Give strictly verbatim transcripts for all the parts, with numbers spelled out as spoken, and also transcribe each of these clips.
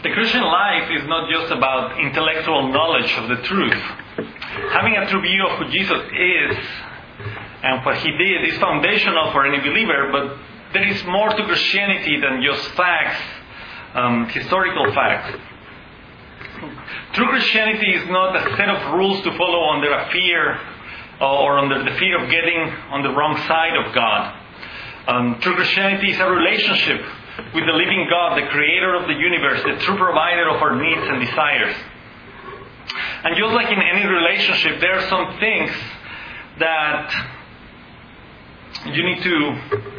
The Christian life is not just about intellectual knowledge of the truth. Having a true view of who Jesus is and what He did is foundational for any believer, but there is more to Christianity than just facts, um, historical facts. True Christianity is not a set of rules to follow under a fear or under the fear of getting on the wrong side of God. Um, true Christianity is a relationship with the living God, the creator of the universe, the true provider of our needs and desires. And just like in any relationship, there are some things that you need to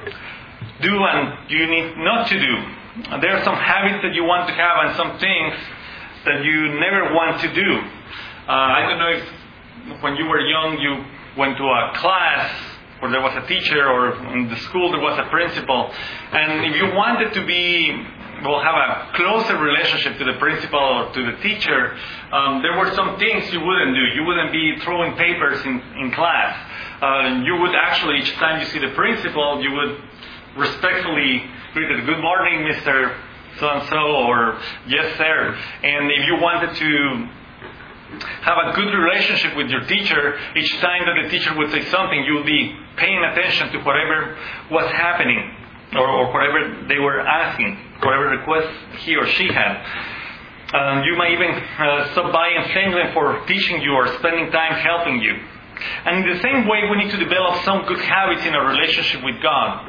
do and you need not to do. And there are some habits that you want to have and some things that you never want to do. Uh, I don't know if when you were young you went to a class where there was a teacher, or in the school there was a principal, and if you wanted to be, well, have a closer relationship to the principal or to the teacher, um, there were some things you wouldn't do. You wouldn't be throwing papers in, in class. Uh, you would actually, each time you see the principal, you would respectfully greet it, "Good morning, Mister So-and-so," or "Yes, sir." And if you wanted to have a good relationship with your teacher, each time that the teacher would say something, you would be paying attention to whatever was happening, or, or whatever they were asking, whatever request he or she had. Um, you might even uh, stop by and thank them for teaching you or spending time helping you. And in the same way, we need to develop some good habits in our relationship with God.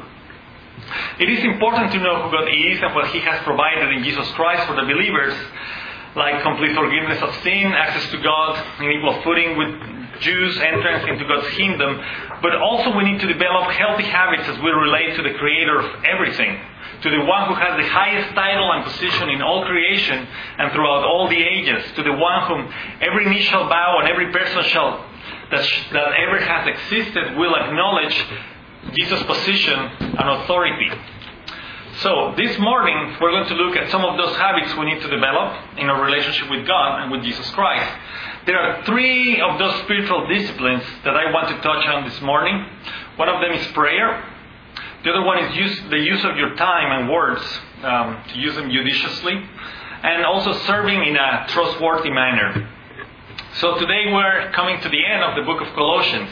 It is important to know who God is and what He has provided in Jesus Christ for the believers, like complete forgiveness of sin, access to God in equal footing with Jews, entrance into God's kingdom. But also we need to develop healthy habits as we relate to the Creator of everything, to the one who has the highest title and position in all creation and throughout all the ages, to the one whom every knee shall bow and every person shall that, sh- that ever has existed will acknowledge Jesus' position and authority. So, this morning, we're going to look at some of those habits we need to develop in our relationship with God and with Jesus Christ. There are three of those spiritual disciplines that I want to touch on this morning. One of them is prayer. The other one is use, the use of your time and words, um, to use them judiciously. And also serving in a trustworthy manner. So today we're coming to the end of the book of Colossians.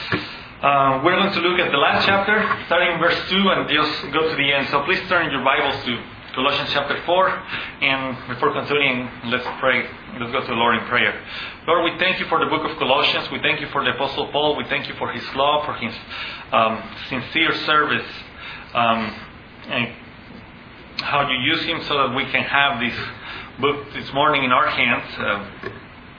Uh, we're going to look at the last chapter, starting in verse two, and just go to the end. So please turn your Bibles to Colossians chapter four. And before continuing, let's pray. Let's go to the Lord in prayer. Lord, we thank you for the book of Colossians. We thank you for the Apostle Paul. We thank you for his love, for his um, sincere service, um, and how you use him so that we can have this book this morning in our hands. Uh,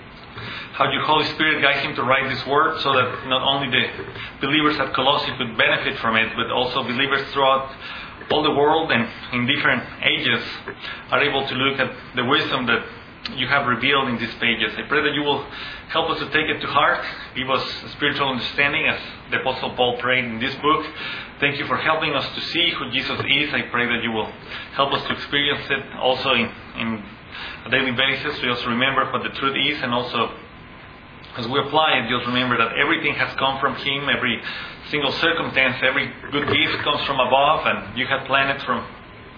How your Holy Spirit guide him to write this word so that not only the believers at Colossae could benefit from it, but also believers throughout all the world and in different ages are able to look at the wisdom that you have revealed in these pages. I pray that you will help us to take it to heart, give us spiritual understanding as the Apostle Paul prayed in this book. Thank you for helping us to see who Jesus is. I pray that you will help us to experience it also in, in a daily basis. We also remember what the truth is, and also as we apply it, just remember that everything has come from Him. Every single circumstance, every good gift comes from above, and you have planned it from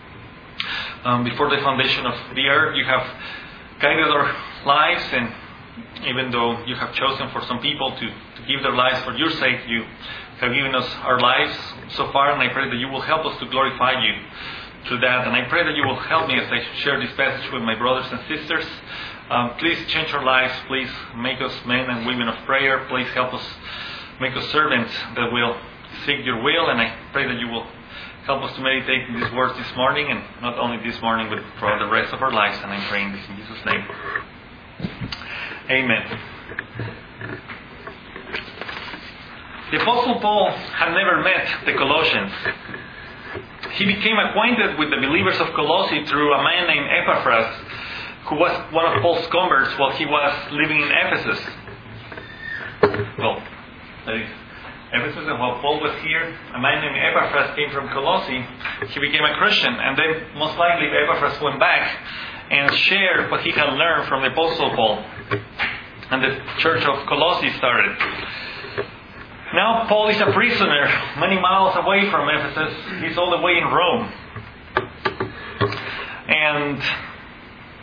um, before the foundation of the earth. You have guided our lives, and even though you have chosen for some people to, to give their lives for your sake, you have given us our lives so far, and I pray that you will help us to glorify you through that. And I pray that you will help me as I share this passage with my brothers and sisters. Um, please change our lives. Please make us men and women of prayer. Please help us make us servants that will seek your will. And I pray that you will help us to meditate in these words this morning, and not only this morning, but for the rest of our lives. And I'm praying this in Jesus' name. Amen. The Apostle Paul had never met the Colossians. He became acquainted with the believers of Colossae through a man named Epaphras, who was one of Paul's converts while he was living in Ephesus. Well, that is Ephesus, and while Paul was here, a man named Epaphras came from Colossae. He became a Christian, and then most likely Epaphras went back and shared what he had learned from the Apostle Paul. And the church of Colossae started. Now Paul is a prisoner many miles away from Ephesus. He's all the way in Rome. And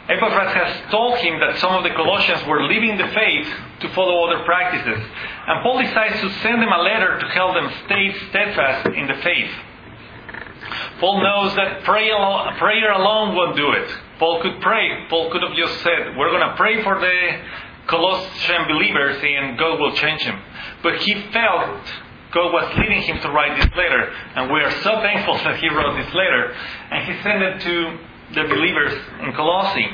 Epaphras has told him that some of the Colossians were leaving the faith to follow other practices. And Paul decides to send them a letter to help them stay steadfast in the faith. Paul knows that prayer alone, prayer alone won't do it. Paul could pray. Paul could have just said, we're going to pray for the Colossian believers and God will change them. But he felt God was leading him to write this letter. And we are so thankful that he wrote this letter. And he sent it to the believers in Colossae.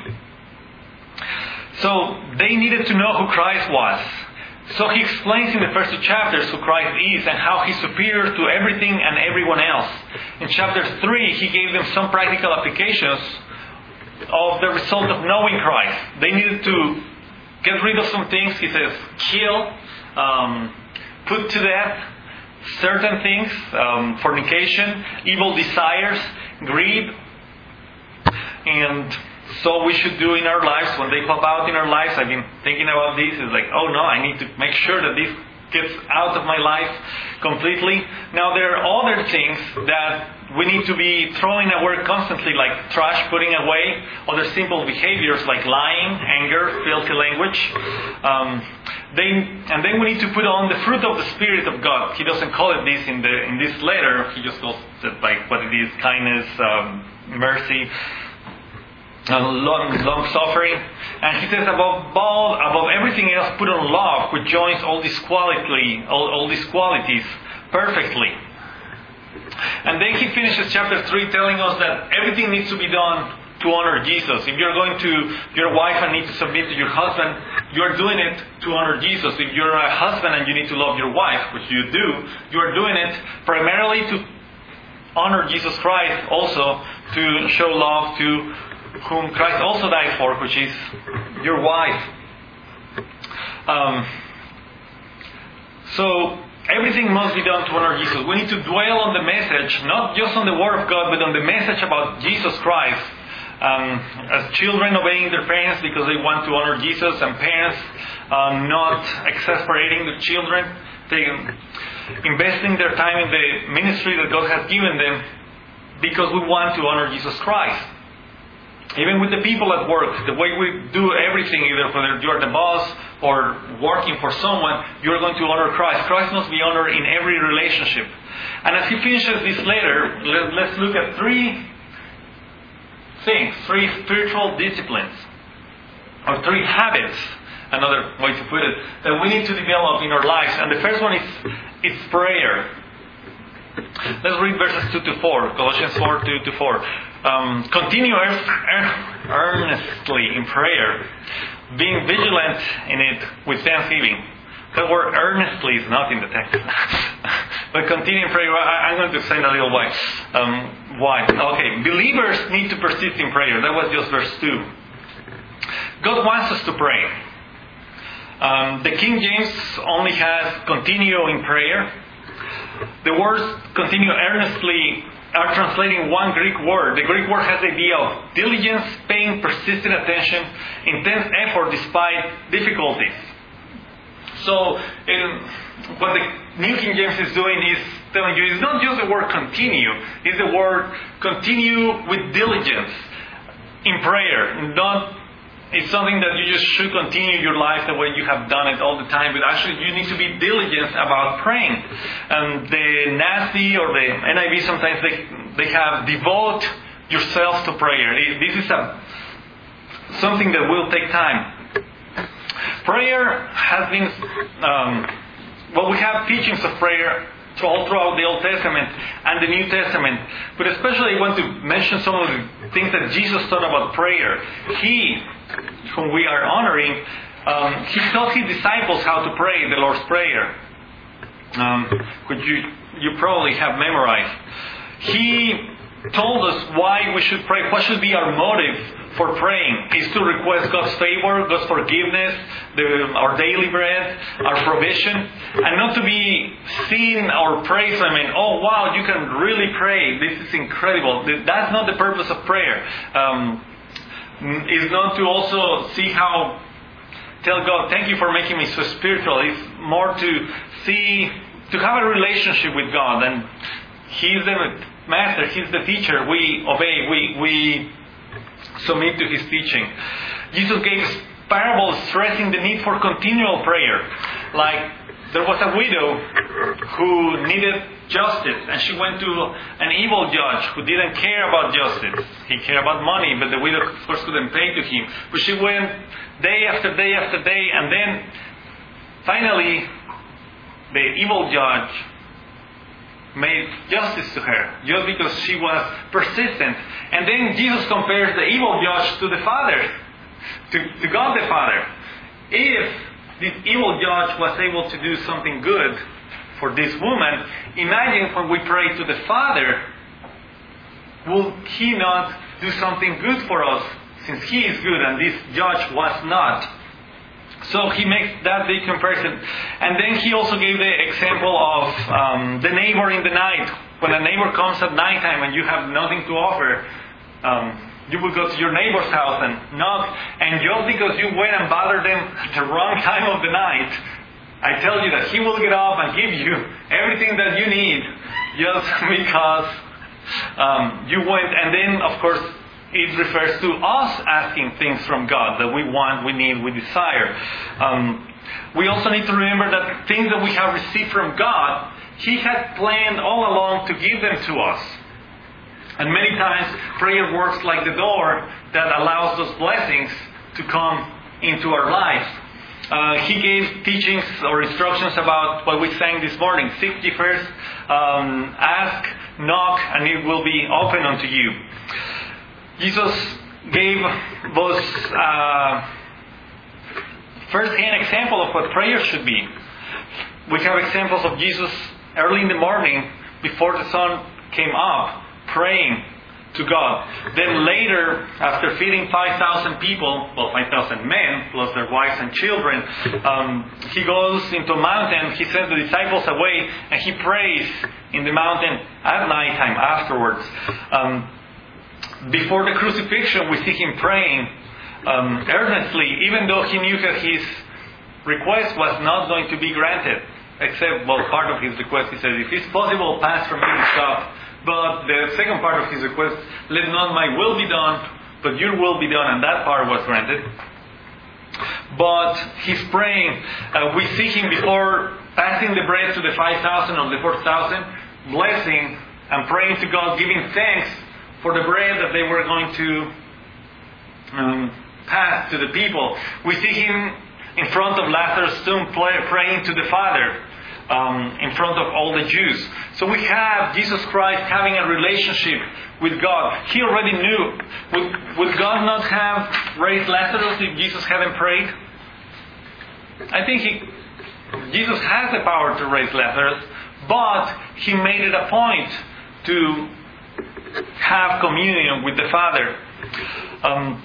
So they needed to know who Christ was. So he explains in the first two chapters who Christ is and how he's superior to everything and everyone else. In chapter three, he gave them some practical applications of the result of knowing Christ. They needed to get rid of some things. He says, kill, um, put to death certain things, um, fornication, evil desires, greed. And so we should do in our lives, when they pop out in our lives, I've been thinking about this, it's like, oh no, I need to make sure that this gets out of my life completely. Now there are other things that we need to be throwing away constantly, like trash, putting away, other simple behaviors like lying, anger, filthy language. Um, they, and then we need to put on the fruit of the Spirit of God. He doesn't call it this in the in this letter, he just calls it like what it is, kindness, um, mercy, Uh, long, long suffering. And he says above all, above everything else, put on love, which joins all these quality, all, all these qualities perfectly. And then he finishes chapter three telling us that everything needs to be done to honor Jesus. If you're going to your wife and need to submit to your husband, you're doing it to honor Jesus. If you're a husband and you need to love your wife, which you do, you're doing it primarily to honor Jesus Christ, also to show love to whom Christ also died for, which is your wife. Um, so everything must be done to honor Jesus. We need to dwell on the message, not just on the Word of God, but on the message about Jesus Christ. Um, as children obeying their parents because they want to honor Jesus, and parents uh, not exasperating the children, they investing their time in the ministry that God has given them because we want to honor Jesus Christ. Even with the people at work, the way we do everything, either whether you're the boss or working for someone, you're going to honor Christ. Christ must be honored in every relationship. And as he finishes this letter, let, let's look at three things, three spiritual disciplines, or three habits, another way to put it, that we need to develop in our lives. And the first one is it's prayer. Let's read verses two to four, Colossians four, two to four. Um, continue earnestly in prayer, being vigilant in it with thanksgiving. The word earnestly is not in the text. But continue in prayer. I, I'm going to explain a little why. Um, why? Okay, believers need to persist in prayer. That was just verse two. God wants us to pray. Um, the King James only has continue in prayer. The words continue earnestly are translating one Greek word. The Greek word has the idea of diligence, paying persistent attention, intense effort despite difficulties. So, in, what the New King James is doing is telling you it's not just the word continue, it's the word continue with diligence in prayer. Not It's something that you just should continue your life the way you have done it all the time, but actually you need to be diligent about praying. And the N A S B or the N I V sometimes they they have devote yourself to prayer. This is a something that will take time. Prayer has been um, well, we have teachings of prayer all throughout the Old Testament and the New Testament. But especially I want to mention some of the things that Jesus taught about prayer. He, whom we are honoring, um, he taught his disciples how to pray the Lord's Prayer, um, which you, you probably have memorized. He told us why we should pray, what should be our motive for praying, is to request God's favor, God's forgiveness, the, our daily bread, our provision, and not to be seeing our praise. I mean, oh wow, you can really pray. This is incredible. That's not the purpose of prayer. Um, it's not to also see how, tell God, thank you for making me so spiritual. It's more to see, to have a relationship with God, and He's the master, He's the teacher. We obey, we we submit to his teaching. Jesus gave parables stressing the need for continual prayer. Like, there was a widow who needed justice, and she went to an evil judge who didn't care about justice. He cared about money, but the widow, of course, couldn't pay to him. But she went day after day after day, and then finally, the evil judge made justice to her, just because she was persistent. And then Jesus compares the evil judge to the Father, to, to God the Father. If this evil judge was able to do something good for this woman, imagine when we pray to the Father, will He not do something good for us, since He is good and this judge was not? So He makes that big comparison. And then He also gave the example of um, the neighbor in the night. When a neighbor comes at nighttime and you have nothing to offer, um, you will go to your neighbor's house and knock. And just because you went and bothered them at the wrong time of the night, I tell you that He will get up and give you everything that you need, just because um, you went. And then, of course, it refers to us asking things from God that we want, we need, we desire. Um, we also need to remember that things that we have received from God, He had planned all along to give them to us. And many times, prayer works like the door that allows those blessings to come into our lives. Uh, he gave teachings or instructions about what we sang this morning. Seek ye first, um, ask, knock, and it will be open unto you. Jesus gave those uh, first-hand example of what prayer should be. We have examples of Jesus early in the morning, before the sun came up, praying to God. Then later, after feeding five thousand people, well, five thousand men, plus their wives and children, um, He goes into a mountain, He sends the disciples away, and He prays in the mountain at nighttime afterwards. Um, Before the crucifixion, we see Him praying um, earnestly, even though He knew that His request was not going to be granted. Except, well, part of His request, He said, if it's possible, pass from me this cup. But the second part of His request, let not my will be done, but your will be done, and that part was granted. But He's praying. Uh, we see Him before passing the bread to the five thousand or the four thousand, blessing and praying to God, giving thanks for the bread that they were going to um, pass to the people. We see Him in front of Lazarus' tomb praying to the Father um, in front of all the Jews. So we have Jesus Christ having a relationship with God. He already knew. Would, would God not have raised Lazarus if Jesus hadn't prayed? I think he, Jesus has the power to raise Lazarus, but He made it a point to have communion with the Father. Um,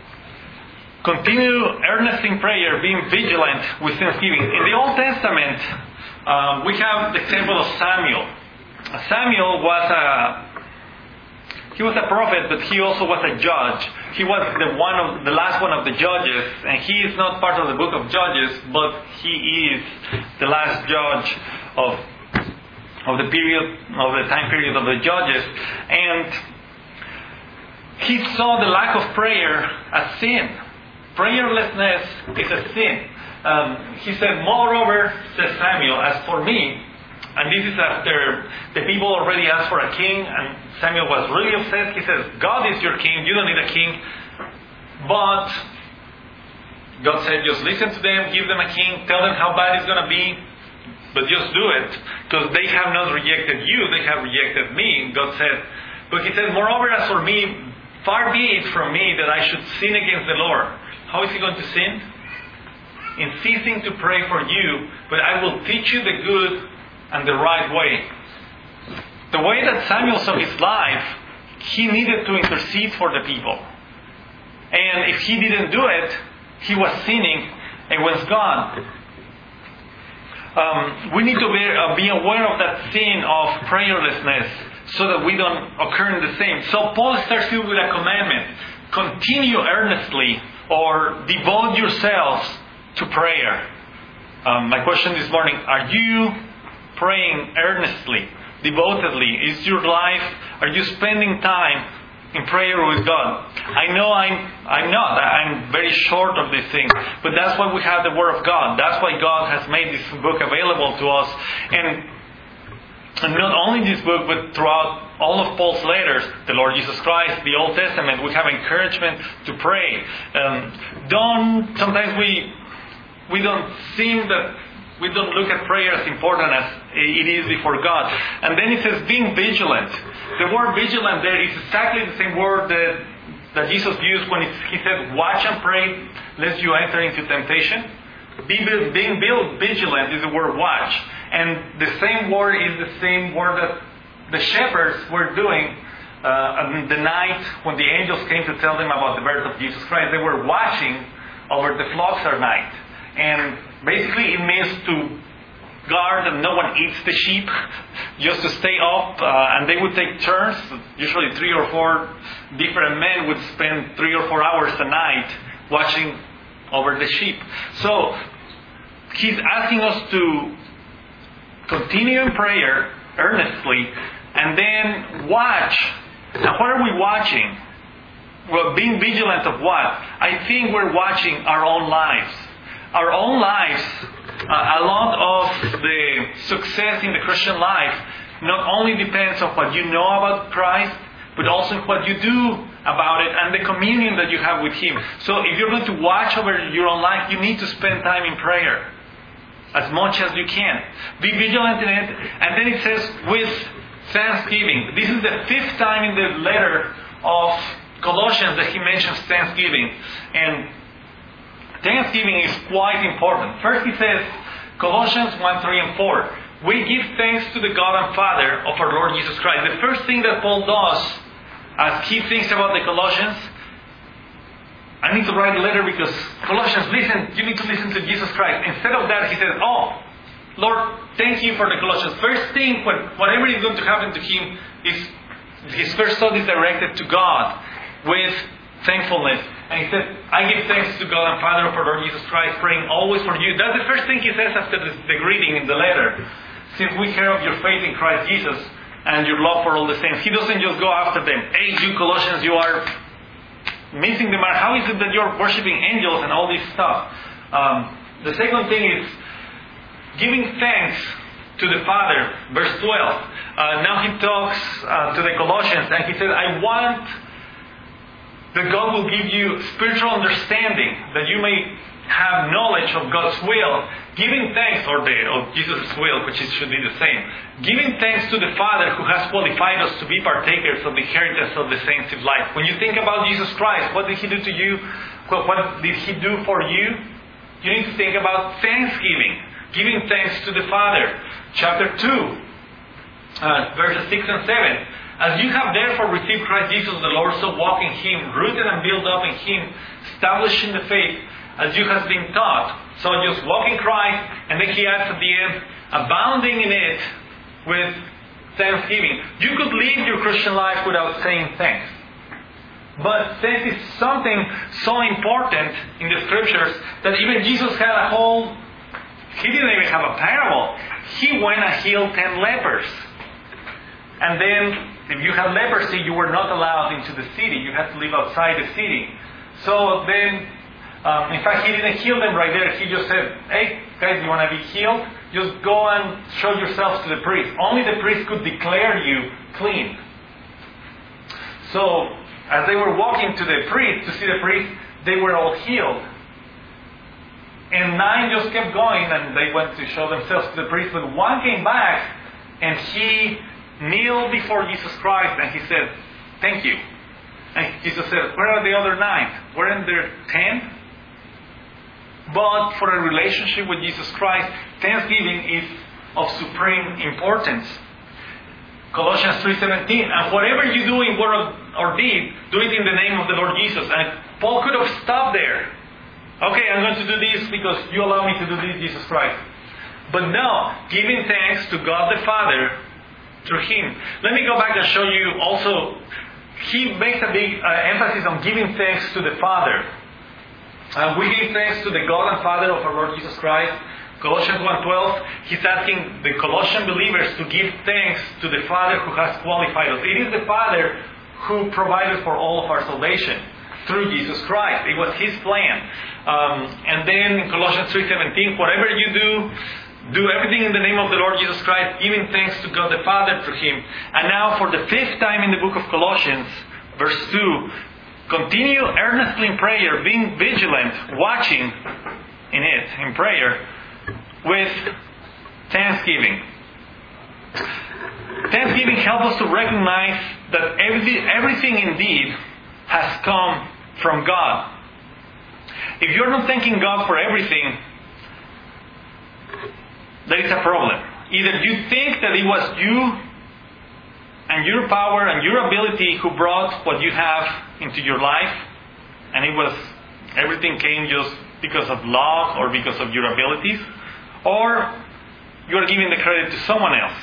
continue earnest in prayer, being vigilant with thanksgiving. In the Old Testament, uh, we have the example of Samuel. Samuel was a he was a prophet, but he also was a judge. He was the one of the last one of the judges, and he is not part of the book of Judges, but he is the last judge of. of the period, of the time period of the judges. And he saw the lack of prayer as sin. Prayerlessness is a sin. Um, he said, moreover, says Samuel, as for me, and this is after the people already asked for a king, and Samuel was really upset. He says, God is your king, you don't need a king. But God said, just listen to them, give them a king, tell them how bad it's going to be, but just do it, because they have not rejected you, they have rejected me. God said, but He said, moreover, as for me, far be it from me that I should sin against the Lord. How is He going to sin? In ceasing to pray for you, but I will teach you the good and the right way. The way that Samuel saw his life, he needed to intercede for the people. And if he didn't do it, he was sinning against God. Um, we need to be, uh, be aware of that sin of prayerlessness so that we don't occur in the same. So Paul starts you with a commandment. Continue earnestly or devote yourselves to prayer. Um, my question this morning, are you praying earnestly, devotedly? Is your life, are you spending time in prayer with God. I know I'm I'm not. I'm very short of these things. But that's why we have the Word of God. That's why God has made this book available to us. And, and not only this book, but throughout all of Paul's letters, the Lord Jesus Christ, the Old Testament, we have encouragement to pray. Um, don't, sometimes we we don't seem that we don't look at prayer as important as it is before God. And then it says being vigilant. The word vigilant there is exactly the same word that, that Jesus used when he said, watch and pray lest you enter into temptation. Be, being vigilant is the word watch. And the same word is the same word that the shepherds were doing uh, on the night when the angels came to tell them about the birth of Jesus Christ. They were watching over the flocks at night. And basically it means to guard that no one eats the sheep, just to stay up. Uh, and they would take turns. Usually three or four different men would spend three or four hours a night watching over the sheep. So he's asking us to continue in prayer earnestly and then watch. And what are we watching? Well, being vigilant of what? I think we're watching our own lives. Our own lives, uh, a lot of the success in the Christian life not only depends on what you know about Christ, but also what you do about it and the communion that you have with Him. So if you're going to watch over your own life, you need to spend time in prayer as much as you can. Be vigilant in it. And then it says with thanksgiving. This is the fifth time in the letter of Colossians that he mentions thanksgiving. And thanksgiving is quite important. First he says, Colossians one, three and four. We give thanks to the God and Father of our Lord Jesus Christ. The first thing that Paul does as he thinks about the Colossians, I need to write a letter because Colossians, listen, you need to listen to Jesus Christ. Instead of that, he says, oh, Lord, thank you for the Colossians. First thing, when, whatever is going to happen to him, is his first thought is directed to God with thankfulness. And he said, I give thanks to God and Father of our Lord Jesus Christ, praying always for you. That's the first thing he says after the, the greeting in the letter. Since we hear of your faith in Christ Jesus and your love for all the saints. He doesn't just go after them. Hey, you Colossians, you are missing the mark. How is it that you're worshiping angels and all this stuff? Um, the second thing is giving thanks to the Father. Verse twelve. Uh, now he talks uh, to the Colossians and he says, I want that God will give you spiritual understanding, that you may have knowledge of God's will, giving thanks, or the of Jesus' will, which it should be the same, giving thanks to the Father who has qualified us to be partakers of the inheritance of the saints of light. When you think about Jesus Christ, what did He do to you? What, what did He do for you? You need to think about thanksgiving, giving thanks to the Father. Chapter two, uh, verses six and seven. As you have therefore received Christ Jesus the Lord, so walk in Him, rooted and built up in Him, established in the faith, as you have been taught. So just walk in Christ, and then he adds at the end, abounding in it with thanksgiving. You could live your Christian life without saying thanks. But thanks is something so important in the Scriptures that even Jesus had a whole, he didn't even have a parable. He went and healed ten lepers. And then, if you had leprosy, you were not allowed into the city. You had to live outside the city. So then, um, in fact, he didn't heal them right there. He just said, hey, guys, you want to be healed? Just go and show yourselves to the priest. Only the priest could declare you clean. So, as they were walking to the priest, to see the priest, they were all healed. And nine just kept going, and they went to show themselves to the priest. But one came back, and he kneeled before Jesus Christ, and he said, thank you. And Jesus said, where are the other nine? Weren't there ten? But for a relationship with Jesus Christ, thanksgiving is of supreme importance. Colossians three seventeen, and whatever you do in word or deed, do it in the name of the Lord Jesus. And Paul could have stopped there. Okay, I'm going to do this because you allow me to do this, Jesus Christ. But no, giving thanks to God the Father through Him. Let me go back and show you also, he makes a big uh, emphasis on giving thanks to the Father. Uh, we give thanks to the God and Father of our Lord Jesus Christ. Colossians one twelve, he's asking the Colossian believers to give thanks to the Father who has qualified us. It is the Father who provided for all of our salvation through Jesus Christ. It was His plan. Um, and then in Colossians three seventeen, whatever you do, do everything in the name of the Lord Jesus Christ, giving thanks to God the Father through Him. And now for the fifth time in the book of Colossians, verse two, continue earnestly in prayer, being vigilant, watching in it, in prayer, with thanksgiving. Thanksgiving helps us to recognize that every, everything indeed has come from God. If you're not thanking God for everything, there is a problem. Either you think that it was you and your power and your ability who brought what you have into your life, and it was everything came just because of luck or because of your abilities, or you're giving the credit to someone else.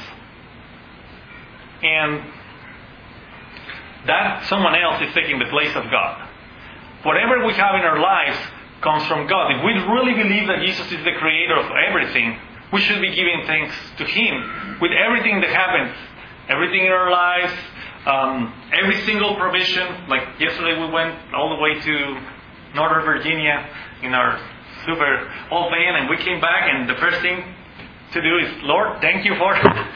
And that someone else is taking the place of God. Whatever we have in our lives comes from God. If we really believe that Jesus is the creator of everything, we should be giving thanks to Him with everything that happens, everything in our lives, um, every single provision. Like yesterday we went all the way to Northern Virginia in our super old van, and we came back, and the first thing to do is, Lord, thank you for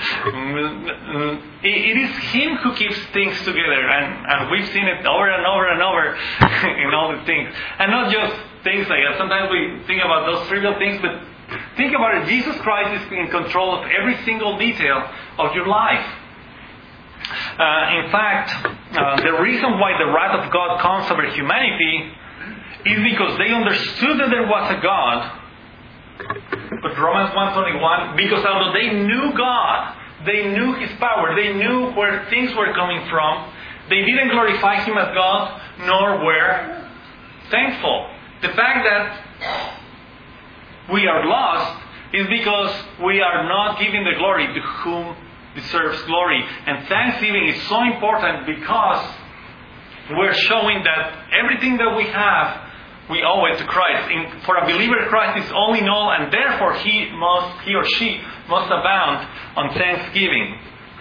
it is Him who keeps things together, and, and we've seen it over and over and over in all the things, and not just things like that. Sometimes we think about those trivial things, but think about it. Jesus Christ is in control of every single detail of your life. Uh, in fact, uh, the reason why the wrath of God comes over humanity is because they understood that there was a God. But Romans one twenty-one, because although they knew God, they knew His power, they knew where things were coming from, they didn't glorify Him as God, nor were thankful. The fact that we are lost is because we are not giving the glory to whom deserves glory. And thanksgiving is so important because we're showing that everything that we have, we owe it to Christ. In, for a believer, Christ is all in all, and therefore he must, he or she must abound on thanksgiving.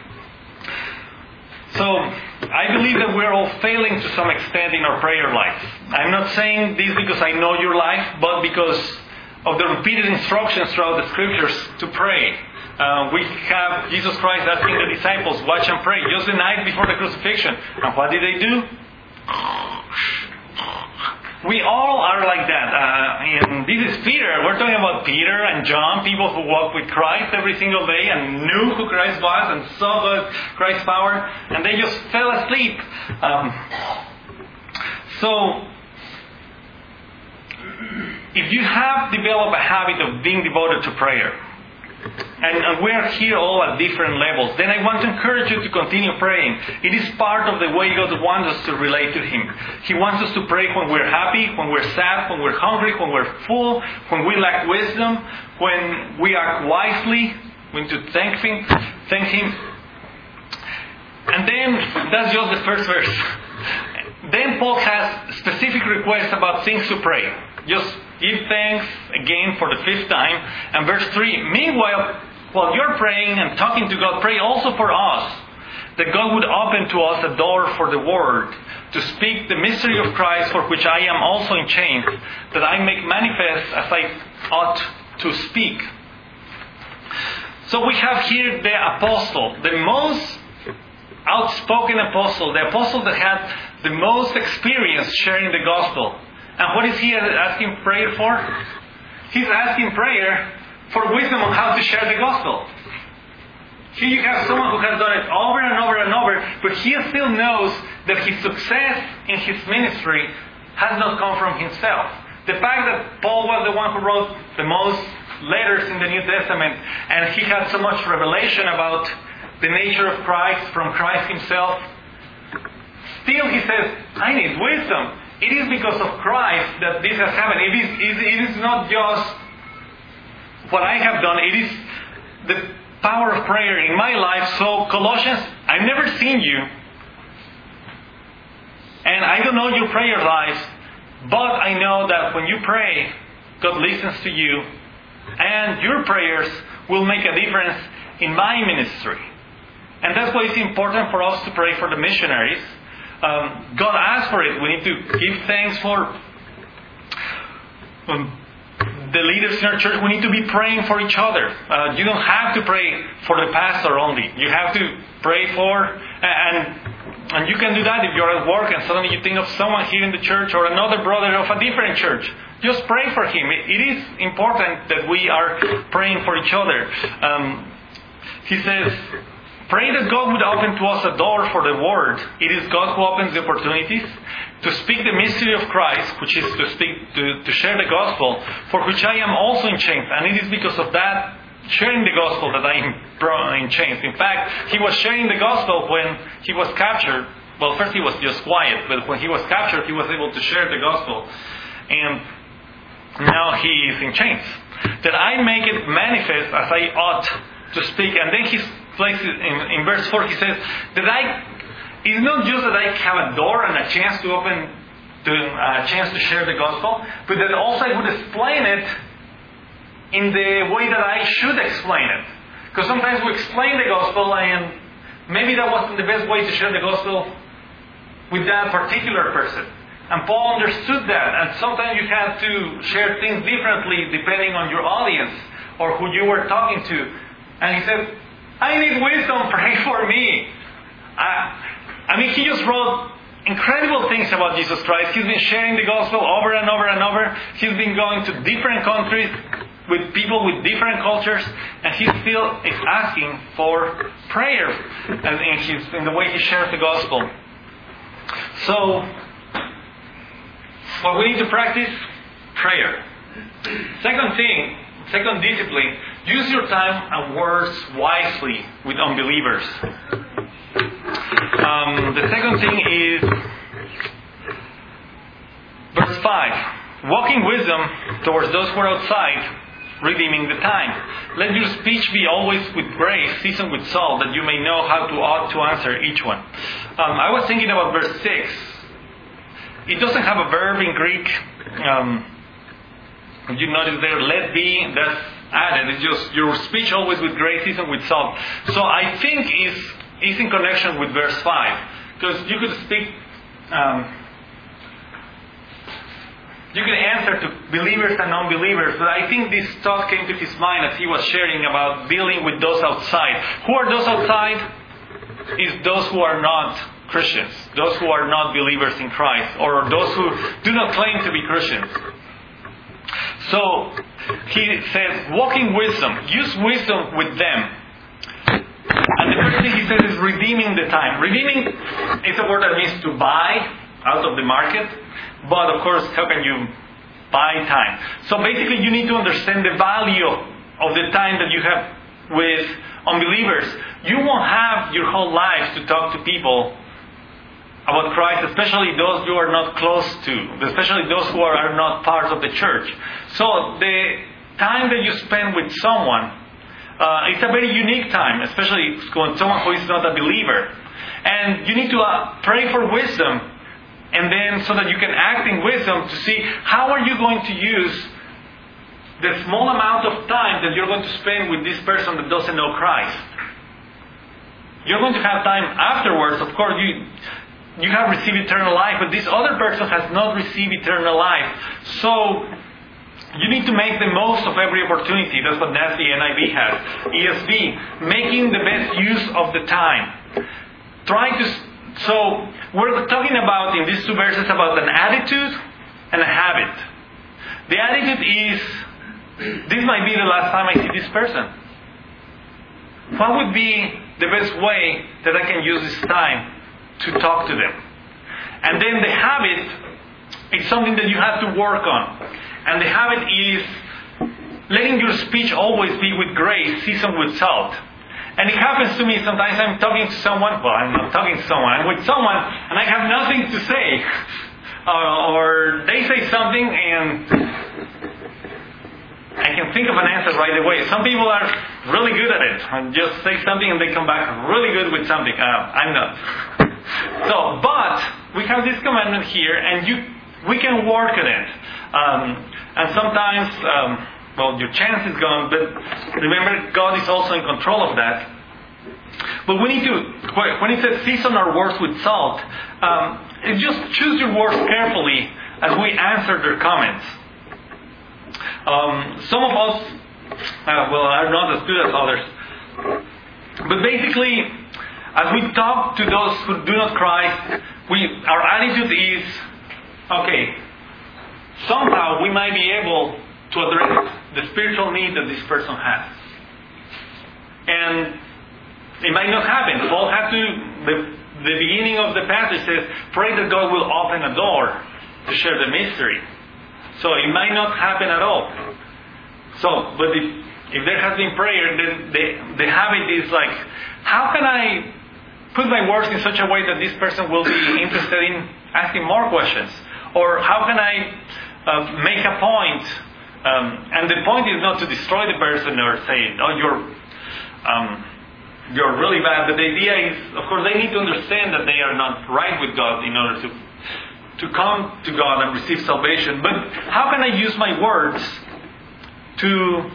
So, I believe that we're all failing to some extent in our prayer life. I'm not saying this because I know your life, but because of the repeated instructions throughout the Scriptures to pray. Uh, we have Jesus Christ asking the disciples, watch and pray, just the night before the crucifixion. And what did they do? We all are like that. Uh, and this is Peter. We're talking about Peter and John, people who walked with Christ every single day and knew who Christ was and saw the Christ's power, and they just fell asleep. Um, so, if you have developed a habit of being devoted to prayer, and, and we're here all at different levels, then I want to encourage you to continue praying. It is part of the way God wants us to relate to Him. He wants us to pray when we're happy, when we're sad, when we're hungry, when we're full, when we lack wisdom, when we act wisely. We need to thank Him. Thank Him. And then, that's just the first verse. Then Paul has specific requests about things to pray. Just give thanks again for the fifth time. And verse three, meanwhile, while you're praying and talking to God, pray also for us, that God would open to us a door for the Word, to speak the mystery of Christ, for which I am also in chains, that I make manifest as I ought to speak. So we have here the apostle, the most outspoken apostle, the apostle that had the most experience sharing the gospel. And what is he asking prayer for? He's asking prayer for wisdom on how to share the gospel. Here you have someone who has done it over and over and over, but he still knows that his success in his ministry has not come from himself. The fact that Paul was the one who wrote the most letters in the New Testament, and he had so much revelation about the nature of Christ from Christ himself, still he says, I need wisdom. It is because of Christ that this has happened. It is, it is not just what I have done. It is the power of prayer in my life. So Colossians, I've never seen you. And I don't know your prayer lives. But I know that when you pray, God listens to you. And your prayers will make a difference in my ministry. And that's why it's important for us to pray for the missionaries. Um, God asked for it. We need to give thanks for um, the leaders in our church. We need to be praying for each other. Uh, you don't have to pray for the pastor only. You have to pray for, and and you can do that if you're at work and suddenly you think of someone here in the church or another brother of a different church. Just pray for him. It, it is important that we are praying for each other. Um, he says, pray that God would open to us a door for the Word. It is God who opens the opportunities to speak the mystery of Christ, which is to speak, to, to share the gospel, for which I am also in chains. And it is because of that, sharing the gospel, that I am in chains. In fact, he was sharing the gospel when he was captured. Well, first he was just quiet, but when he was captured, he was able to share the gospel. And now he is in chains. That I make it manifest as I ought to speak. And then he places in, in verse four, he says that I, it's not just that I have a door and a chance to open, to a chance to share the gospel, but that also I would explain it in the way that I should explain it. Because sometimes we explain the gospel and maybe that wasn't the best way to share the gospel with that particular person. And Paul understood that, and sometimes you have to share things differently depending on your audience or who you were talking to. And he said, I need wisdom, pray for me. I, I mean, he just wrote incredible things about Jesus Christ. He's been sharing the gospel over and over and over. He's been going to different countries with people with different cultures, and he still is asking for prayer and in, his, in the way he shares the gospel. So, what we need to practice? Prayer. Second thing, second discipline, use your time and words wisely with unbelievers. Um, the second thing is verse five. Walking wisdom towards those who are outside, redeeming the time. Let your speech be always with grace, seasoned with salt, that you may know how to ought to answer each one. Um, I was thinking about verse six. It doesn't have a verb in Greek. Um, you notice there, let be, that's added. It's just your speech always with grace, seasoned with salt. So I think it's, it's in connection with verse five. Because you could speak... Um, You can answer to believers and non-believers, but I think this thought came to his mind as he was sharing about dealing with those outside. Who are those outside? Is those who are not Christians, those who are not believers in Christ, or those who do not claim to be Christians. So he says, walk in wisdom, use wisdom with them. And the first thing he says is redeeming the time. Redeeming is a word that means to buy out of the market. But of course, how can you buy time? So basically, you need to understand the value of the time that you have with unbelievers. You won't have your whole life to talk to people about Christ, especially those you are not close to, especially those who are not part of the church. So the time that you spend with someone, uh, it's a very unique time, especially when someone who is not a believer. And you need to uh, pray for wisdom. And then so that you can act in wisdom to see how are you going to use the small amount of time that you're going to spend with this person that doesn't know Christ. You're going to have time afterwards. Of course, you you have received eternal life, but this other person has not received eternal life. So you need to make the most of every opportunity. That's what N A S B N I V has. E S V, making the best use of the time. Try to... So, we're talking about, in these two verses, about an attitude and a habit. The attitude is, this might be the last time I see this person. What would be the best way that I can use this time to talk to them? And then the habit is something that you have to work on. And the habit is letting your speech always be with grace, seasoned with salt. And it happens to me sometimes I'm talking to someone, well, I'm not talking to someone, I'm with someone, and I have nothing to say. Uh, or they say something and I can think of an answer right away. Some people are really good at it. I just say something and they come back really good with something. Uh, I'm not. So, but we have this commandment here and you, we can work at it. Um, and sometimes... Um, Well, your chance is gone, but remember, God is also in control of that. But we need to, when it says season our words with salt, um, it just choose your words carefully as we answer their comments. Um, some of us, uh, well, are not as good as others. But basically, as we talk to those who do not Christ, we, our attitude is, okay, somehow we might be able to address the spiritual need that this person has. And it might not happen. Paul had to, the, the beginning of the passage says, pray that God will open a door to share the mystery. So it might not happen at all. So, but if, if there has been prayer, then the, the habit is like, how can I put my words in such a way that this person will be interested in asking more questions? Or how can I uh, make a point? Um, and the point is not to destroy the person or say, oh, you're um, you're really bad. But the idea is, of course, they need to understand that they are not right with God in order to to come to God and receive salvation. But how can I use my words to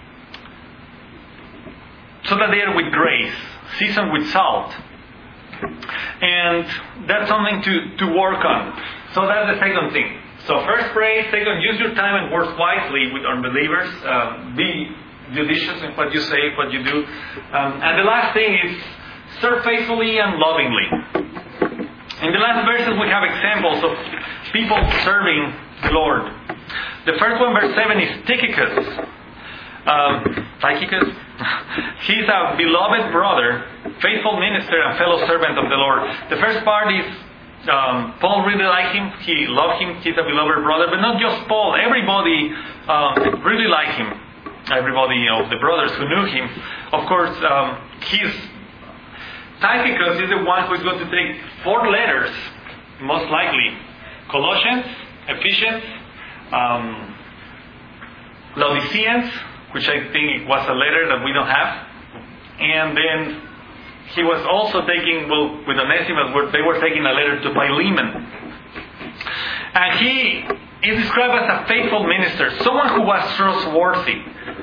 so that they are with grace, seasoned with salt? And that's something to, to work on. So that's the second thing. So first, pray. Second, use your time and words wisely with unbelievers. Uh, be judicious in what you say, what you do. Um, and the last thing is serve faithfully and lovingly. In the last verses, we have examples of people serving the Lord. The first one, verse seven, is Tychicus. Um, Tychicus. He's a beloved brother, faithful minister, and fellow servant of the Lord. The first part is um, Paul really liked him. He loved him. He's a beloved brother. But not just Paul. Everybody um, really liked him. Everybody of the brothers who knew him. Of course, um, he's Tychicus is the one who is going to take four letters, most likely. Colossians, Ephesians, um, Laodiceans, which I think was a letter that we don't have. And then he was also taking, well, with Onesimus, they were taking a letter to Philemon. And he is described as a faithful minister, someone who was trustworthy.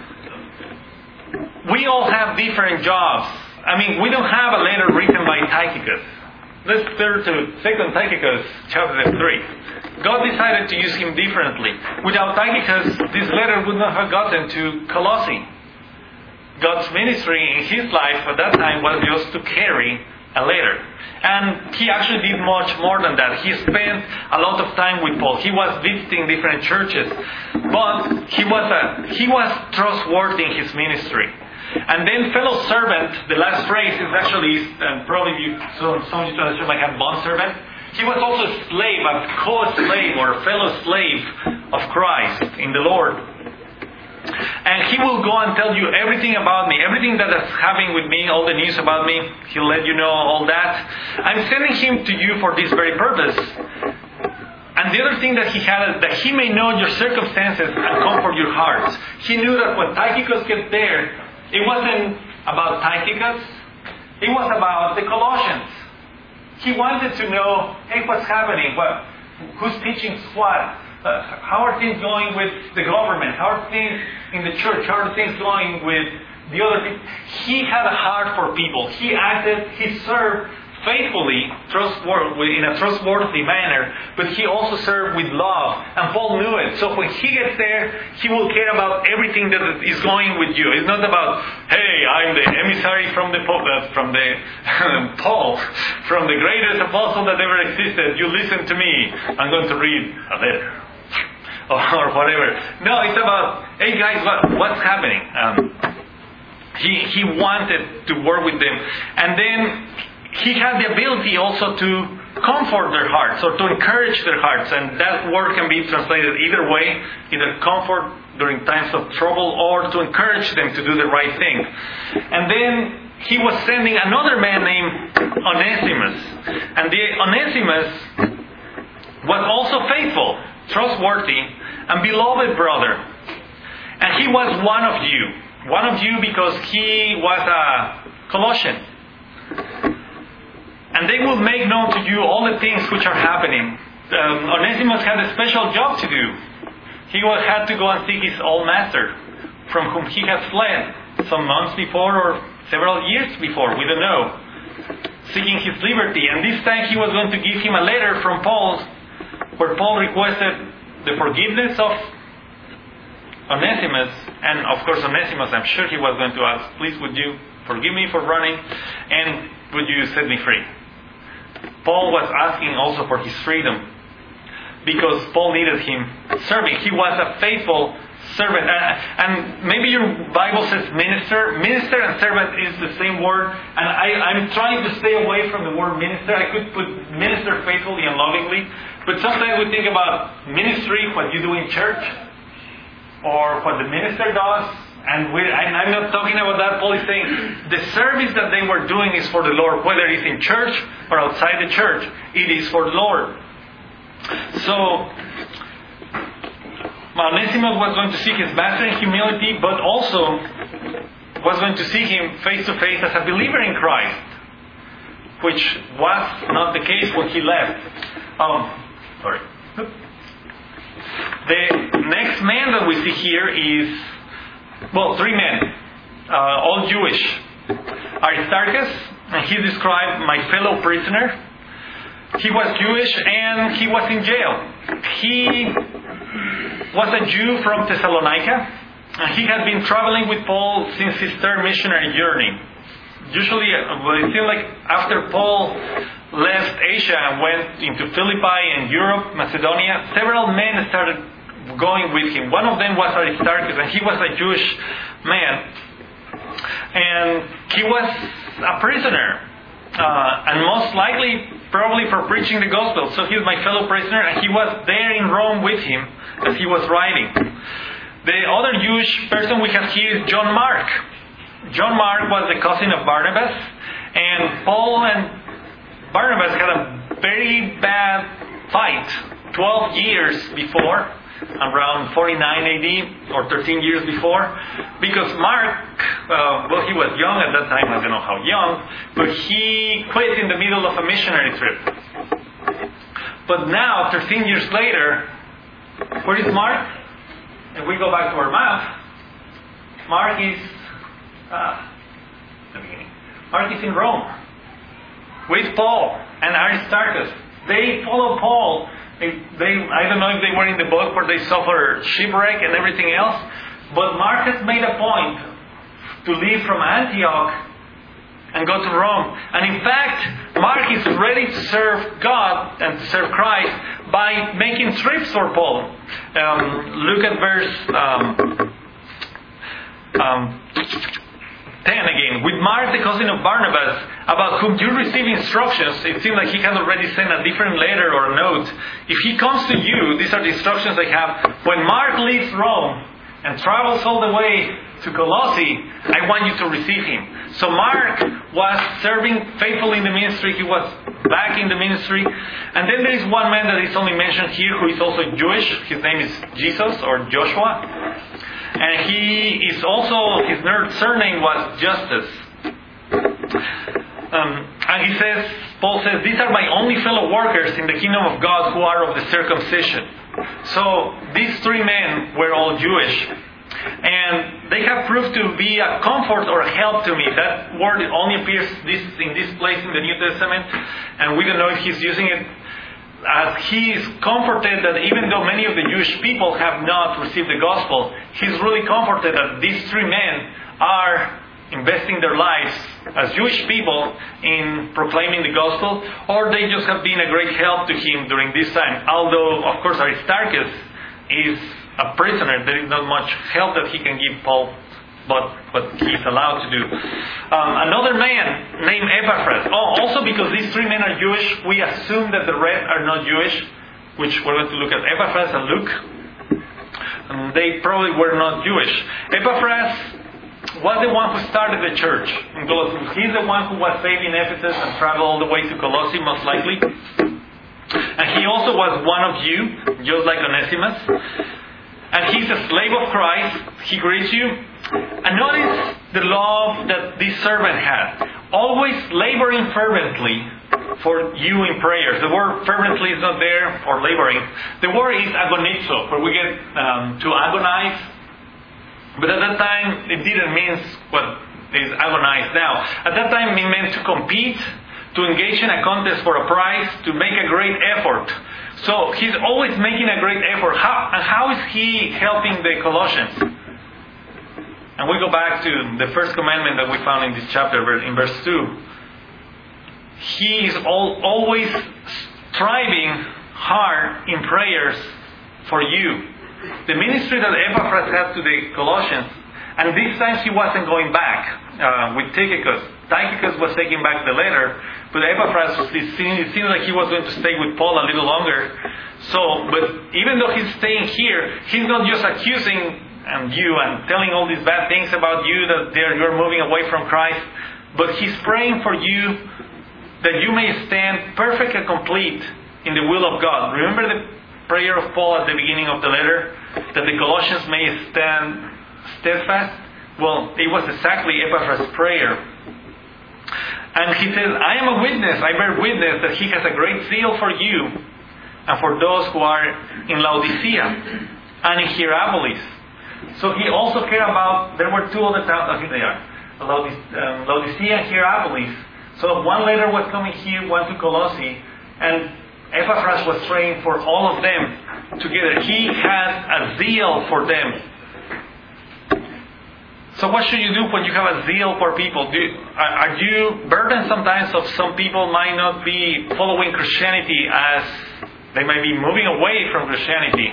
We all have different jobs. I mean, we don't have a letter written by Tychicus. Let's turn to Second Tychicus chapter three. God decided to use him differently. Without Tychicus, this letter would not have gotten to Colossae. God's ministry in his life at that time was just to carry a letter. And he actually did much more than that. He spent a lot of time with Paul. He was visiting different churches. But he was a, he was trustworthy in his ministry. And then fellow servant, the last phrase is actually, and probably you, so some of you translation might have bond servant. He was also a slave, a co-slave or fellow slave of Christ in the Lord. And he will go and tell you everything about me, everything that is happening with me, all the news about me. He'll let you know all that. I'm sending him to you for this very purpose. And the other thing that he had is that he may know your circumstances and comfort your hearts. He knew that when Tychicus gets there, it wasn't about Tychicus. It was about the Colossians. He wanted to know, hey, what's happening? What, who's teaching what? Uh, how are things going with the government? How are things in the church? How are things going with the other people? He had a heart for people. He acted, he served faithfully, trustworthy, in a trustworthy manner, but he also served with love. And Paul knew it. So when he gets there, he will care about everything that is going with you. It's not about, hey, I'm the emissary from the uh, from the Paul, from the greatest apostle that ever existed. You listen to me. I'm going to read a letter. Or whatever. No, it's about, hey guys, what, what's happening? Um, he he wanted to work with them. And then he had the ability also to comfort their hearts or to encourage their hearts. And that word can be translated either way, either comfort during times of trouble or to encourage them to do the right thing. And then he was sending another man named Onesimus. And the Onesimus was also faithful, trustworthy, and beloved brother. And he was one of you. One of you because he was a Colossian. And they will make known to you all the things which are happening. Um, Onesimus had a special job to do. He was, had to go and seek his old master, from whom he had fled some months before or several years before, we don't know, seeking his liberty. And this time he was going to give him a letter from Paul, where Paul requested the forgiveness of Onesimus. And of course Onesimus, I'm sure he was going to ask, please would you forgive me for running, and would you set me free? Paul was asking also for his freedom, because Paul needed him serving. He was a faithful servant. And maybe your Bible says minister. Minister and servant is the same word. And I, I'm trying to stay away from the word minister. I could put minister faithfully and lovingly. But sometimes we think about ministry, what you do in church, or what the minister does. And, we, and I'm not talking about that. Paul is saying the service that they were doing is for the Lord. Whether it's in church or outside the church, it is for the Lord. So, Onesimus was going to seek his master in humility, but also was going to seek him face to face as a believer in Christ, which was not the case when he left. Um, sorry. The next man that we see here is, well, three men, uh, all Jewish. Aristarchus, and he described my fellow prisoner. He was Jewish and he was in jail. He was a Jew from Thessalonica. And he had been traveling with Paul since his third missionary journey. Usually, well, it seemed like after Paul left Asia and went into Philippi and Europe, Macedonia, several men started going with him. One of them was Aristarchus, and he was a Jewish man. And he was a prisoner. Uh, and most likely, probably for preaching the gospel. So he's my fellow prisoner, and he was there in Rome with him as he was writing. The other Jewish person we have here is John Mark. John Mark was the cousin of Barnabas, and Paul and Barnabas had a very bad fight twelve years before, around forty-nine A D or thirteen years before, because Mark, uh, well, he was young at that time, I don't know how young, but he quit in the middle of a missionary trip. But now, thirteen years later, where is Mark? If we go back to our map, Mark is, uh, the beginning. Mark is in Rome with Paul and Aristarchus. They follow Paul. They, they, I don't know if they were in the boat where they suffered shipwreck and everything else, but Mark has made a point to leave from Antioch and go to Rome. And in fact, Mark is ready to serve God and to serve Christ by making trips for Paul. Um, look at verse um, um, ten again. With Mark, the cousin of Barnabas, about whom you receive instructions. It seems like he had already sent a different letter or note. If he comes to you, these are the instructions I have. When Mark leaves Rome and travels all the way to Colossae, I want you to receive him. So Mark was serving faithfully in the ministry. He was back in the ministry. And then there is one man that is only mentioned here who is also Jewish. His name is Jesus or Joshua. And he is also, his surname was Justus. Um, and he says, Paul says, these are my only fellow workers in the kingdom of God who are of the circumcision. So these three men were all Jewish. And they have proved to be a comfort or a help to me. That word only appears this, in this place in the New Testament. And we don't know if he's using it as he is comforted that even though many of the Jewish people have not received the gospel, he's really comforted that these three men are investing their lives as Jewish people in proclaiming the gospel, or they just have been a great help to him during this time. Although, of course, Aristarchus is a prisoner, there is not much help that he can give Paul, but what he's allowed to do. Um, another man named Epaphras. Oh, also because these three men are Jewish, we assume that the rest are not Jewish, which we're going to look at Epaphras and Luke. Um, they probably were not Jewish. Epaphras was the one who started the church in Colossae. He's the one who was saved in Ephesus and traveled all the way to Colossae, most likely. And he also was one of you, just like Onesimus. And he's a slave of Christ. He greets you. And notice the love that this servant had. Always laboring fervently for you in prayers. The word fervently is not there for laboring. The word is agonizo, where we get um, to agonize. But at that time, it didn't mean what is agonized now. At that time, it meant to compete, to engage in a contest for a prize, to make a great effort. So he's always making a great effort. How, and how is he helping the Colossians? And we go back to the first commandment that we found in this chapter, in verse two. He is all, always striving hard in prayers for you. The ministry that Epaphras had to the Colossians, and this time he wasn't going back uh, with Tychicus. Tychicus was taking back the letter, but Epaphras, it seemed, it seemed like he was going to stay with Paul a little longer. So, but even though he's staying here, he's not just accusing and you and telling all these bad things about you, that you're moving away from Christ, but he's praying for you that you may stand perfect and complete in the will of God. Remember the prayer of Paul at the beginning of the letter, that the Colossians may stand steadfast? Well, it was exactly Epaphras' prayer. And he says, I am a witness, I bear witness that he has a great zeal for you and for those who are in Laodicea and in Hierapolis. So he also cared about, there were two other towns, I think they are, um, Laodicea and Hierapolis. So one letter was coming here, one to Colossae, and Epaphras was praying for all of them together. He had a zeal for them. So what should you do when you have a zeal for people? Do, are, are you burdened sometimes of some people might not be following Christianity, as they might be moving away from Christianity?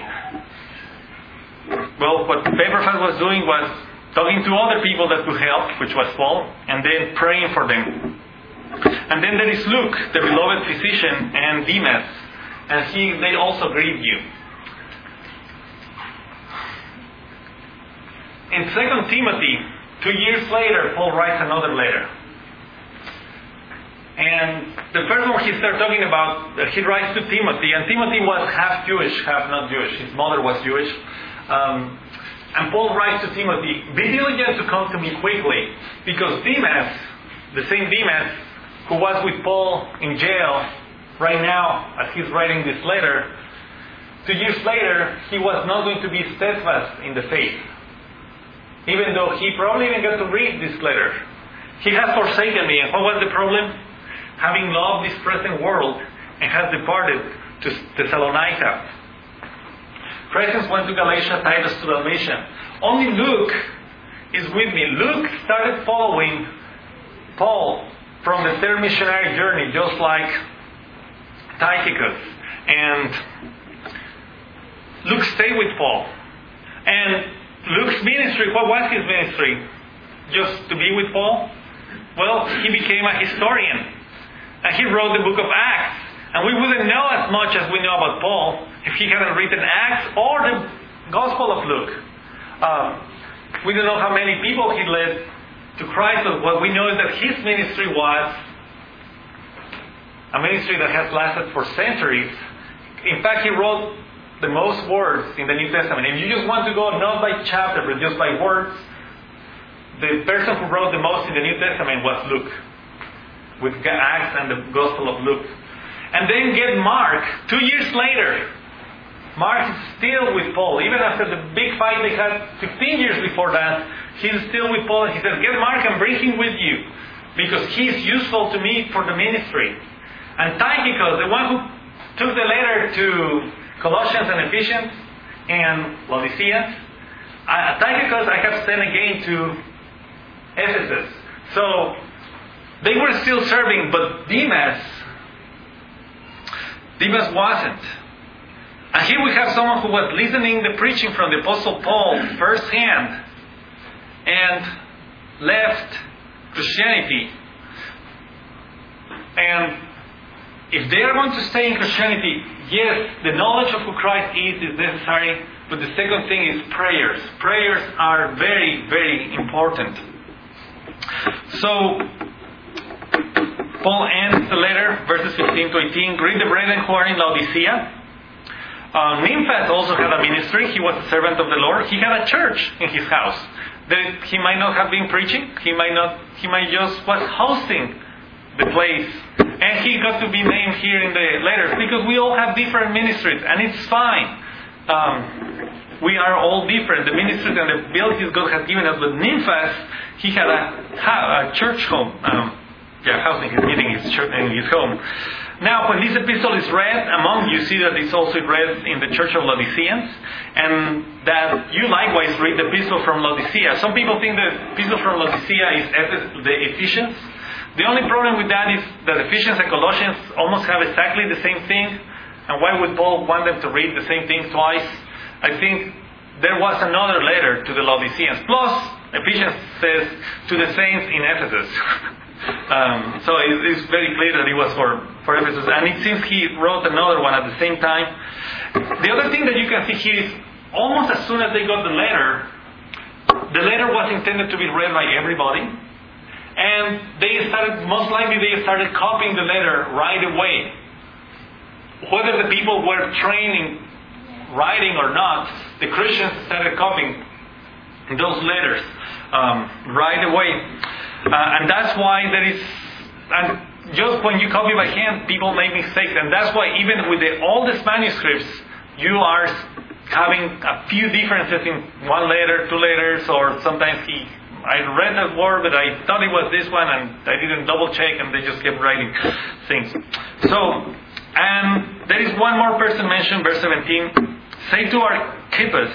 Well, what Epaphras was doing was talking to other people that could help, which was Paul, and then praying for them. And then there is Luke, the beloved physician, and Demas, and he, they also grieve you. In Second Timothy, two years later, Paul writes another letter. And the first one he started talking about, he writes to Timothy, and Timothy was half Jewish, half not Jewish. His mother was Jewish. Um, and Paul writes to Timothy, be diligent to come to me quickly, because Demas, the same Demas, who was with Paul in jail right now as he's writing this letter, two years later, he was not going to be steadfast in the faith. Even though he probably even got to read this letter. He has forsaken me. And what was the problem? Having loved this present world and has departed to Thessalonica. Crescens went to Galatia, Titus to Dalmatia. Only Luke is with me. Luke started following Paul from the third missionary journey, just like Tychicus. And Luke stayed with Paul. And Luke's ministry, what was his ministry? Just to be with Paul? Well, he became a historian. And he wrote the book of Acts. And we wouldn't know as much as we know about Paul if he hadn't written Acts or the Gospel of Luke. Um, we don't know how many people he led to Christ, but what we know is that his ministry was a ministry that has lasted for centuries. In fact, he wrote the most words in the New Testament. If you just want to go not by chapter, but just by words, the person who wrote the most in the New Testament was Luke, with Acts and the Gospel of Luke. And then get Mark, two years later. Mark is still with Paul. Even after the big fight they had fifteen years before that, he's still with Paul. And he says, get Mark and bring him with you, because he's useful to me for the ministry. And Tychicus, the one who took the letter to Colossians and Ephesians and Laodicea, uh, Tychicus I have sent again to Ephesus. So they were still serving, but Demas, Demas wasn't. And here we have someone who was listening the preaching from the Apostle Paul firsthand and left Christianity. And if they are going to stay in Christianity, yes, the knowledge of who Christ is is necessary, but the second thing is prayers. Prayers are very, very important. So, Paul ends the letter, verses fifteen to eighteen. Greet the brethren who are in Laodicea. Uh, Nymphas also had a ministry. He was a servant of the Lord. He had a church in his house. That he might not have been preaching. He might not. He might just was hosting the place. And he got to be named here in the letters because we all have different ministries, and it's fine. Um, We are all different. The ministries and the abilities God has given us. But Nymphas, he had a, a church home. Um, yeah, housing his meeting his church in his home. Now, when this epistle is read among you, see that it's also read in the church of Laodiceans, and that you likewise read the epistle from Laodicea. Some people think the epistle from Laodicea is the Ephesians. The only problem with that is that Ephesians and Colossians almost have exactly the same thing. And why would Paul want them to read the same thing twice? I think there was another letter to the Laodiceans. Plus, Ephesians says to the saints in Ephesus. um, so it, it's very clear that it was for, for Ephesus. And it seems he wrote another one at the same time. The other thing that you can see here is almost as soon as they got the letter, the letter was intended to be read by everybody. And they started, most likely they started copying the letter right away. Whether the people were trained in writing or not, the Christians started copying those letters um, right away. Uh, and that's why there is, and just when you copy by hand, people make mistakes. And that's why even with the oldest manuscripts, you are having a few differences in one letter, two letters, or sometimes he, I read that word, but I thought it was this one, and I didn't double check, and they just kept writing things. So, and there is one more person mentioned, verse seventeen. Say to Archippus,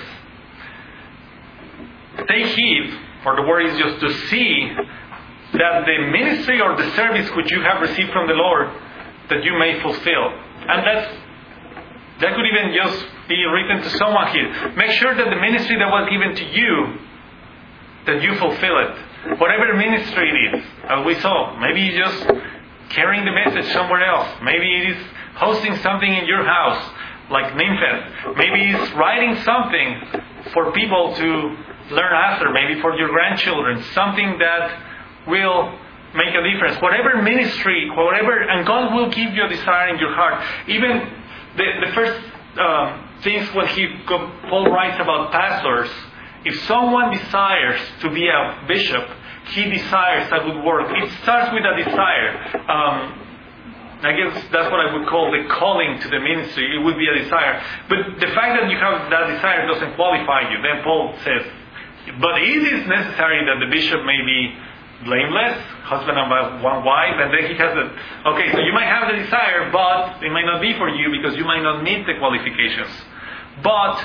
take heed, or the word is just to see, that the ministry or the service which you have received from the Lord, that you may fulfill. And that's, that could even just be written to someone here. Make sure that the ministry that was given to you, that you fulfill it. Whatever ministry it is, as we saw, maybe just carrying the message somewhere else. Maybe it is hosting something in your house, like Nymphas. Maybe it's writing something for people to learn after, maybe for your grandchildren, something that will make a difference. Whatever ministry, whatever, and God will give you a desire in your heart. Even the, the first uh, things when he Paul writes about pastors, if someone desires to be a bishop, he desires a good work. It starts with a desire. Um, I guess that's what I would call the calling to the ministry. It would be a desire. But the fact that you have that desire doesn't qualify you. Then Paul says, but it is necessary that the bishop may be blameless, husband of one wife, and then he has a, okay, so you might have the desire, but it might not be for you because you might not meet the qualifications. But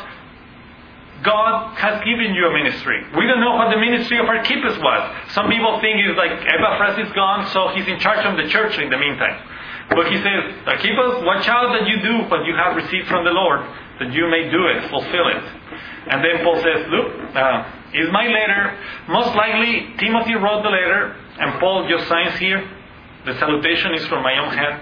God has given you a ministry. We don't know what the ministry of Archippus was. Some people think it's like Epaphras is gone, so he's in charge of the church in the meantime. But he says, Archippus, watch out that you do what you have received from the Lord, that you may do it, fulfill it. And then Paul says, look, uh, is my letter. Most likely, Timothy wrote the letter, and Paul just signs here. The salutation is from my own hand.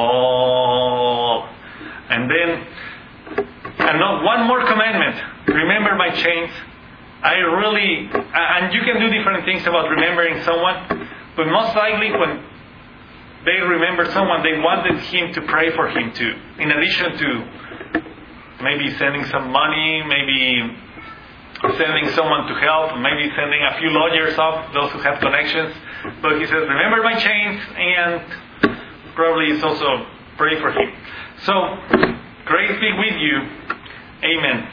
Paul. And then, and no, one more commandment. Remember my chains. I really, and you can do different things about remembering someone, but most likely when they remember someone, they wanted him to pray for him too. In addition to maybe sending some money, maybe sending someone to help, maybe sending a few lawyers up, those who have connections. But he says, remember my chains, and probably it's also pray for him. So, grace be with you. Amen.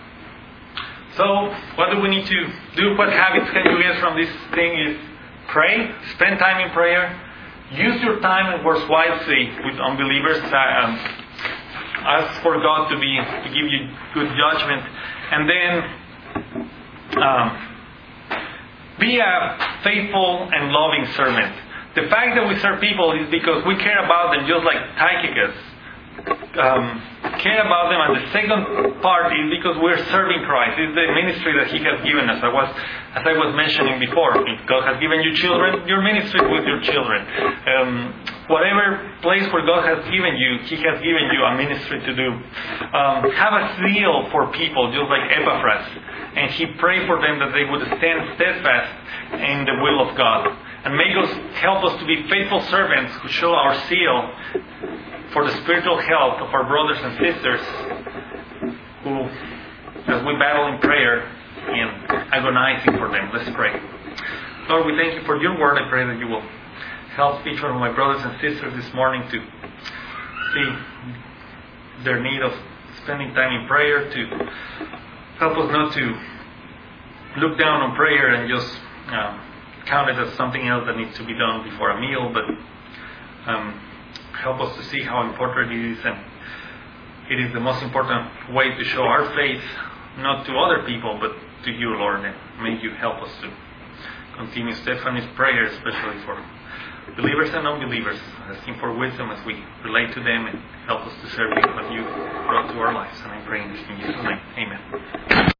So, what do we need to do? What habits can you get from this thing is pray, spend time in prayer, use your time and words wisely with unbelievers. Um, ask for God to be to give you good judgment, and then um, be a faithful and loving servant. The fact that we serve people is because we care about them, just like Tychicus um, care about them. And the second part is because we're serving Christ. It's the ministry that He has given us. I was, as I was mentioning before, if God has given you children, your ministry is with your children. Um, whatever place where God has given you, He has given you a ministry to do. Um, have a zeal for people, just like Epaphras. And he prayed for them that they would stand steadfast in the will of God. And may God help us to be faithful servants who show our zeal for the spiritual health of our brothers and sisters who, as we battle in prayer and agonizing for them. Let's pray. Lord, we thank you for your word. I pray that you will help each one of my brothers and sisters this morning to see their need of spending time in prayer, to help us not to look down on prayer and just uh, count it as something else that needs to be done before a meal, but um, help us to see how important it is, and it is the most important way to show our faith, not to other people, but to you, Lord, and may you help us to continue Stephanie's prayer, especially for believers and unbelievers, asking for wisdom as we relate to them, and help us to serve you what you brought to our lives. And I pray in Jesus' name. Amen.